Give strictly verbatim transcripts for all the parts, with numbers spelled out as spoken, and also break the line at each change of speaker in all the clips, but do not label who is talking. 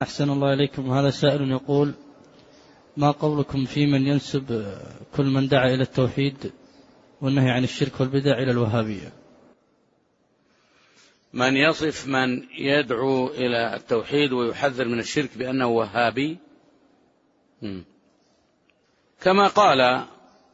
أحسن الله إليكم. هذا سائل يقول: ما قولكم في من ينسب كل من دعا إلى التوحيد والنهي عن الشرك والبدع إلى الوهابية؟
من يصف من يدعو إلى التوحيد ويحذر من الشرك بأنه وهابي، كما قال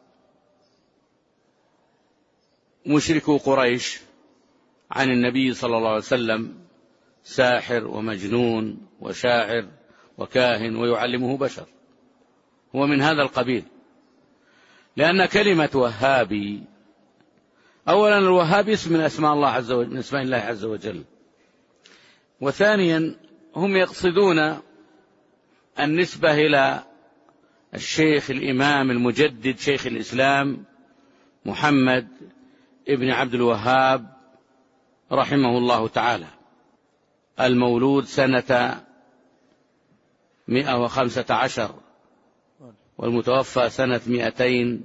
مشركو قريش عن النبي صلى الله عليه وسلم: ساحر ومجنون وشاعر وكاهن ويعلمه بشر. هو من هذا القبيل، لأن كلمة وهابي، أولا الوهابي اسم من أسماء الله عز وجل، من أسماء الله عز وجل، وثانيا هم يقصدون النسبة إلى الشيخ الإمام المجدد شيخ الإسلام محمد ابن عبد الوهاب رحمه الله تعالى، المولود سنة مئة وخمسة عشر والمتوفى سنة مئتين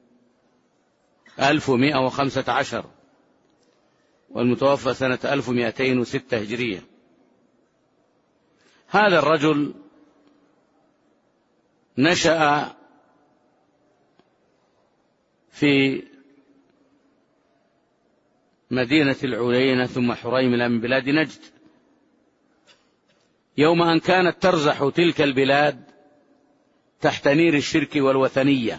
ألف ومئة وخمسة عشر والمتوفى سنة ألف ومئتين وستة هجرية. هذا الرجل نشأ في مدينة العلينة ثم حريملة من بلاد نجد، يوم أن كانت ترزح تلك البلاد تحت نير الشرك والوثنية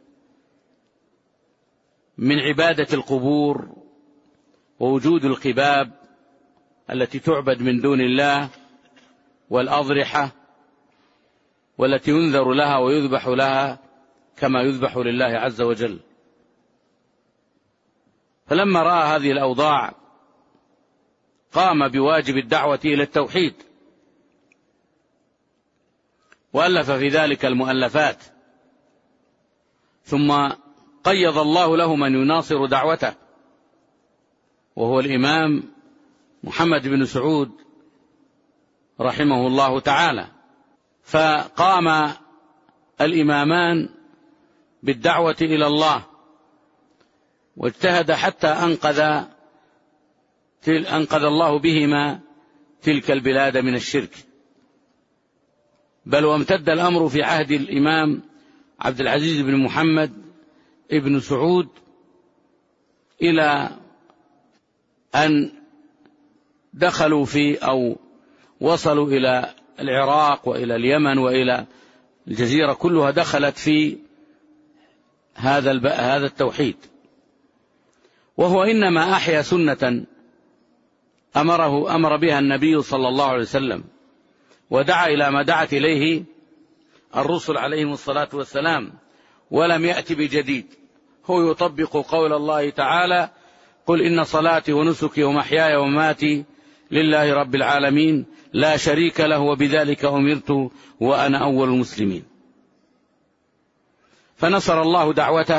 من عبادة القبور ووجود القباب التي تعبد من دون الله والأضرحة والتي ينذر لها ويذبح لها كما يذبح لله عز وجل. فلما رأى هذه الأوضاع قام بواجب الدعوة إلى التوحيد، وألف في ذلك المؤلفات، ثم قيض الله له من يناصر دعوته، وهو الإمام محمد بن سعود رحمه الله تعالى. فقام الإمامان بالدعوة إلى الله، واجتهد حتى أنقذ أنقذ الله بهما تلك البلاد من الشرك. بل وامتد الأمر في عهد الإمام عبد العزيز بن محمد ابن سعود إلى أن دخلوا في أو وصلوا إلى العراق وإلى اليمن وإلى الجزيرة كلها دخلت في هذا هذا التوحيد. وهو إنما أحيا سنة أمره أمر بها النبي صلى الله عليه وسلم، ودعا إلى ما دعت إليه الرسل عليهم الصلاة والسلام، ولم يأتي بجديد. هو يطبق قول الله تعالى: قل إن صلاتي ونسكي ومحياي ومماتي لله رب العالمين لا شريك له وبذلك أمرت وأنا أول المسلمين. فنصر الله دعوته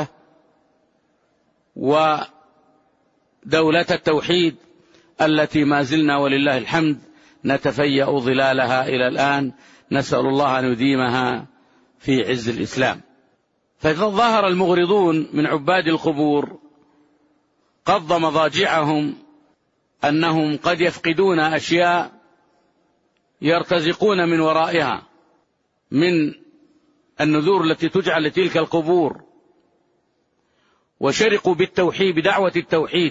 ودولة التوحيد التي ما زلنا ولله الحمد نتفيأ ظلالها إلى الآن، نسأل الله أن يديمها في عز الإسلام. فظهر المغرضون من عباد القبور قض مضاجعهم أنهم قد يفقدون أشياء يرتزقون من ورائها من النذور التي تجعل لتلك القبور، وشرقوا بالتوحيد بدعوة التوحيد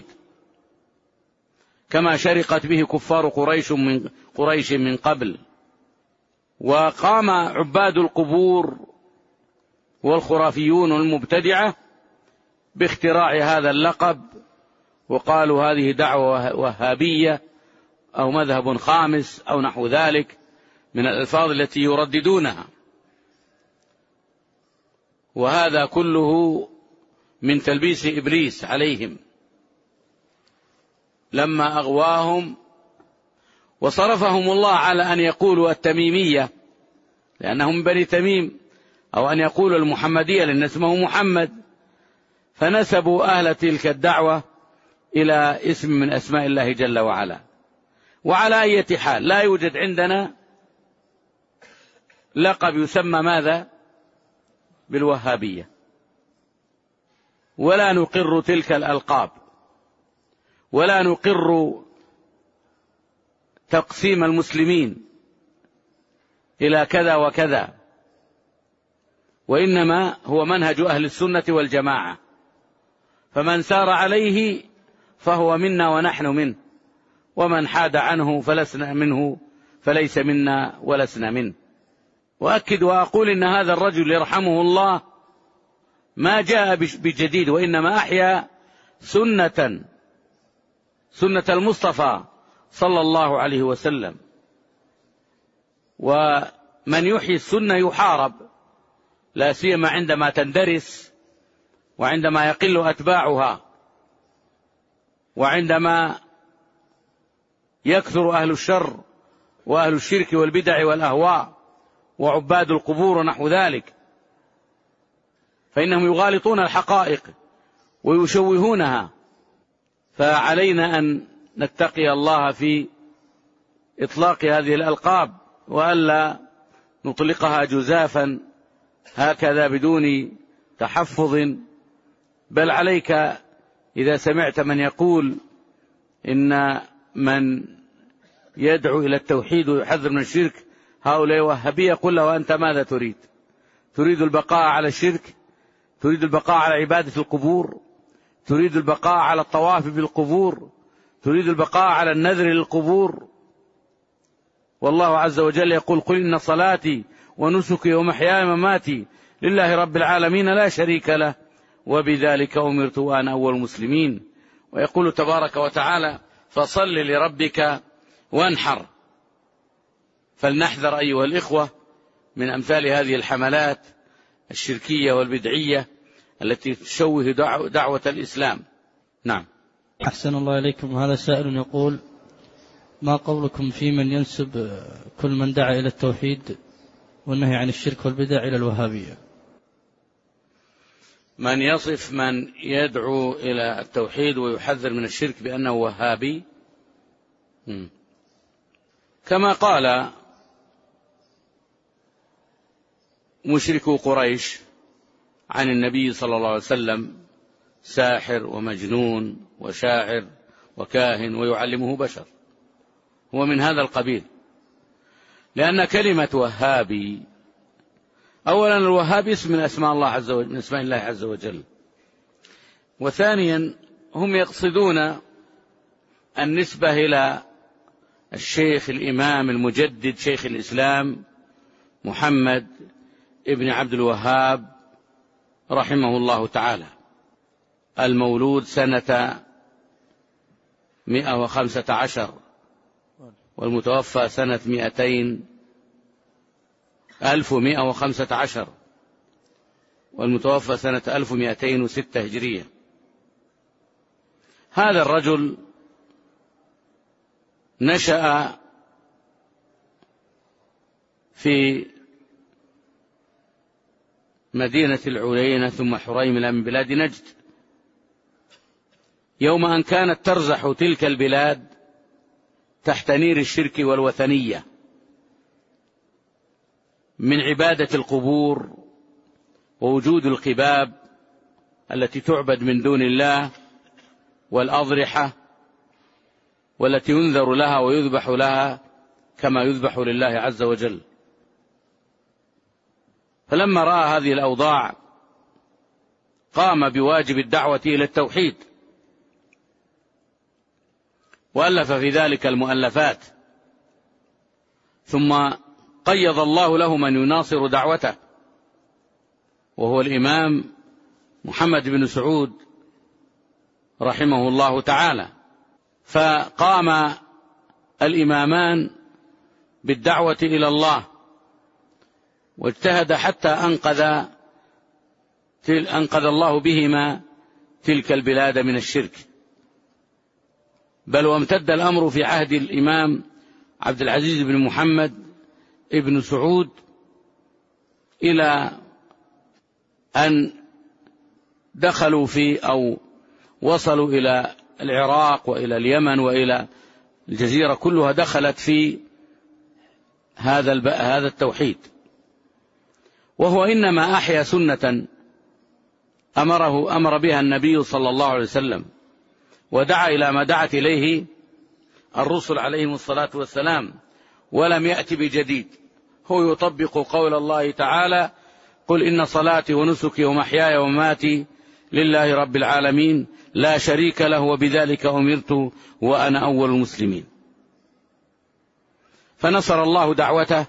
كما شرقت به كفار قريش من قريش من قبل. وقام عباد القبور والخرافيون المبتدعة باختراع هذا اللقب، وقالوا هذه دعوة وهابية أو مذهب خامس أو نحو ذلك من الألفاظ التي يرددونها. وهذا كله من تلبيس إبليس عليهم لما أغواهم وصرفهم الله على أن يقولوا التميمية لأنهم من بني تميم، أو أن يقولوا المحمدية لأن اسمه محمد، فنسبوا أهل تلك الدعوة إلى اسم من أسماء الله جل وعلا. وعلى أي حال لا يوجد عندنا لقب يسمى ماذا؟ بالوهابية، ولا نقر تلك الألقاب، ولا نقر تقسيم المسلمين إلى كذا وكذا، وإنما هو منهج أهل السنة والجماعة، فمن سار عليه فهو منا ونحن منه، ومن حاد عنه فلسنا منه فليس منا ولسنا منه. وأكد وأقول إن هذا الرجل يرحمه الله ما جاء بجديد، وإنما أحيا سنة سنة المصطفى صلى الله عليه وسلم. ومن يحيي السنة يحارب، لا سيما عندما تندرس، وعندما يقل أتباعها، وعندما يكثر أهل الشر وأهل الشرك والبدع والأهواء وعباد القبور ونحو ذلك، فإنهم يغالطون الحقائق ويشوهونها. فعلينا أن نتقي الله في إطلاق هذه الألقاب، وألا نطلقها جزافا هكذا بدون تحفظ، بل عليك إذا سمعت من يقول إن من يدعو إلى التوحيد ويحذر من الشرك هؤلاء وهابية، قل له أنت ماذا تريد؟ تريد البقاء على الشرك؟ تريد البقاء على عبادة القبور؟ تريد البقاء على الطواف بالقبور؟ تريد البقاء على النذر للقبور؟ والله عز وجل يقول قل إن صلاتي ونسكي ومحياي ومماتي لله رب العالمين لا شريك له وبذلك أمرت وأنا أول المسلمين. ويقول تبارك وتعالى فصل لربك وانحر. فلنحذر أيها الإخوة من أمثال هذه الحملات الشركية والبدعية التي تشوه دعوة الإسلام. نعم.
أحسن الله إليكم. هذا سائل يقول ما قولكم في من ينسب كل من دعا إلى التوحيد والنهي عن الشرك والبدع إلى الوهابية؟
من يصف من يدعو إلى التوحيد ويحذر من الشرك بأنه وهابي، كما قال مشركو قريش عن النبي صلى الله عليه وسلم ساحر ومجنون وشاعر وكاهن ويعلمه بشر، هو من هذا القبيل. لأن كلمة وهابي، أولا الوهابي اسم من أسماء الله عز وجل، من أسماء الله عز وجل، وثانيا هم يقصدون النسبة إلى الشيخ الإمام المجدد شيخ الإسلام محمد ابن عبد الوهاب رحمه الله تعالى، المولود سنة مئة وخمسة عشر والمتوفى سنة مئتين ألف ومئة وخمسة عشر والمتوفى سنة ألف ومئتين وستة هجرية. هذا الرجل نشأ في مدينة العلينة ثم حريملة من بلاد نجد، يوم أن كانت ترزح تلك البلاد تحت نير الشرك والوثنية من عبادة القبور ووجود القباب التي تعبد من دون الله والأضرحة والتي ينذر لها ويذبح لها كما يذبح لله عز وجل. فلما رأى هذه الأوضاع قام بواجب الدعوة إلى التوحيد، وألف في ذلك المؤلفات، ثم قيض الله له من يناصر دعوته، وهو الإمام محمد بن سعود رحمه الله تعالى. فقام الإمامان بالدعوة إلى الله، واجتهد حتى أنقذ أنقذ الله بهما تلك البلاد من الشرك. بل وامتد الأمر في عهد الإمام عبد العزيز بن محمد ابن سعود إلى أن دخلوا في أو وصلوا إلى العراق وإلى اليمن وإلى الجزيرة كلها دخلت في هذا هذا التوحيد. وهو إنما أحيا سنة أمره أمر بها النبي صلى الله عليه وسلم، ودعا إلى ما دعت إليه الرسل عليهم الصلاة والسلام، ولم يأتي بجديد. هو يطبق قول الله تعالى: قل إن صلاتي ونسكي ومحياي ومماتي لله رب العالمين لا شريك له وبذلك أمرت وأنا أول المسلمين. فنصر الله دعوته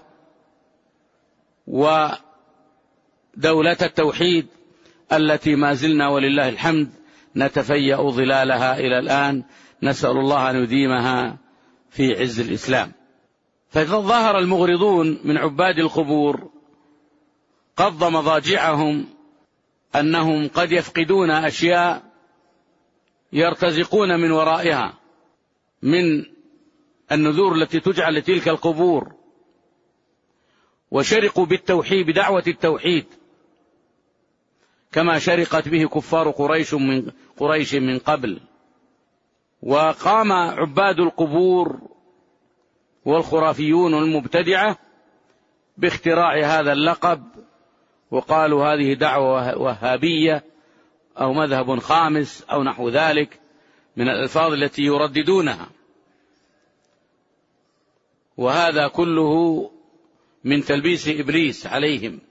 ودولة التوحيد التي ما زلنا ولله الحمد نتفيأ ظلالها إلى الآن، نسأل الله أن يديمها في عز الإسلام. فظهر المغرضون من عباد القبور قض مضاجعهم أنهم قد يفقدون أشياء يرتزقون من ورائها من النذور التي تجعل لتلك القبور، وشرقوا بالتوحيد بدعوة التوحيد كما شرقت به كفار قريش من قريش من قبل. وقام عباد القبور والخرافيون المبتدعة باختراع هذا اللقب، وقالوا هذه دعوة وهابية أو مذهب خامس أو نحو ذلك من الألفاظ التي يرددونها، وهذا كله من تلبيس إبليس عليهم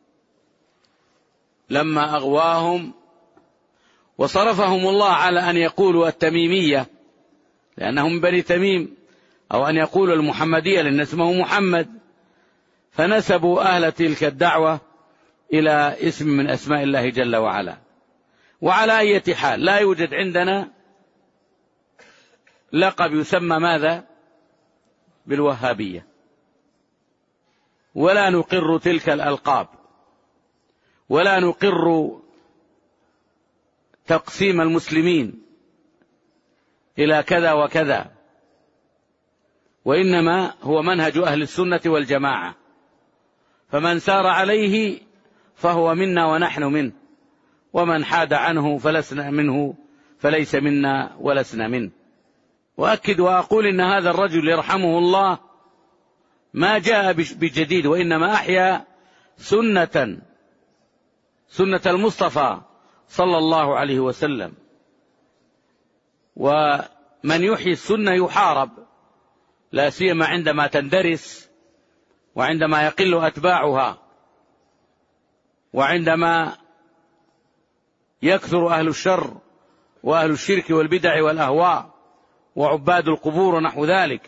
لما أغواهم وصرفهم الله على أن يقولوا التميمية لأنهم من بني تميم، أو أن يقولوا المحمدية لأن اسمه محمد، فنسبوا أهل تلك الدعوة إلى اسم من أسماء الله جل وعلا. وعلى أي حال لا يوجد عندنا لقب يسمى ماذا؟ بالوهابية، ولا نقر تلك الألقاب، ولا نقر تقسيم المسلمين إلى كذا وكذا، وإنما هو منهج أهل السنة والجماعة، فمن سار عليه فهو منا ونحن منه، ومن حاد عنه فلسنا منه فليس منا ولسنا منه. وأكد وأقول إن هذا الرجل يرحمه الله ما جاء بجديد، وإنما أحيا سنة سنة المصطفى صلى الله عليه وسلم، ومن يحيي السنة يحارب، لا سيما عندما تندرس وعندما يقل أتباعها وعندما يكثر أهل الشر وأهل الشرك والبدع والأهواء وعباد القبور ونحو ذلك،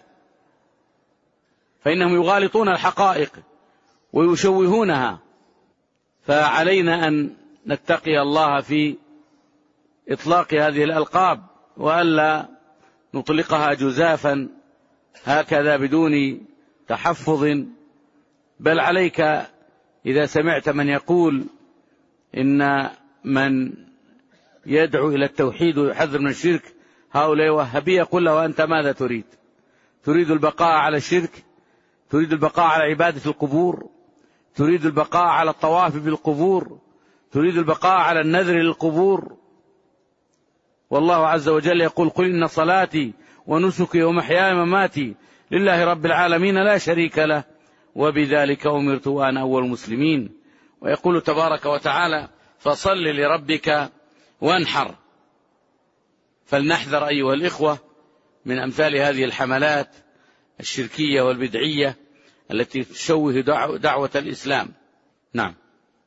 فإنهم يغالطون الحقائق ويشوهونها. فعلينا أن نتقي الله في إطلاق هذه الألقاب، وألا نطلقها جزافا هكذا بدون تحفظ، بل عليك إذا سمعت من يقول إن من يدعو إلى التوحيد ويحذر من الشرك هؤلاء وهابية، قل له أنت ماذا تريد؟ تريد البقاء على الشرك؟ تريد البقاء على عبادة القبور؟ تريد البقاء على الطواف بالقبور؟ تريد البقاء على النذر للقبور؟ والله عز وجل يقول: قل إن صلاتي ونسكي ومحياي ومماتي لله رب العالمين لا شريك له وبذلك أمرت وأنا أول المسلمين. ويقول تبارك وتعالى: فصل لربك وانحر. فلنحذر أيها الإخوة من أمثال هذه الحملات الشركية والبدعية التي تشوه دعوة الإسلام. نعم.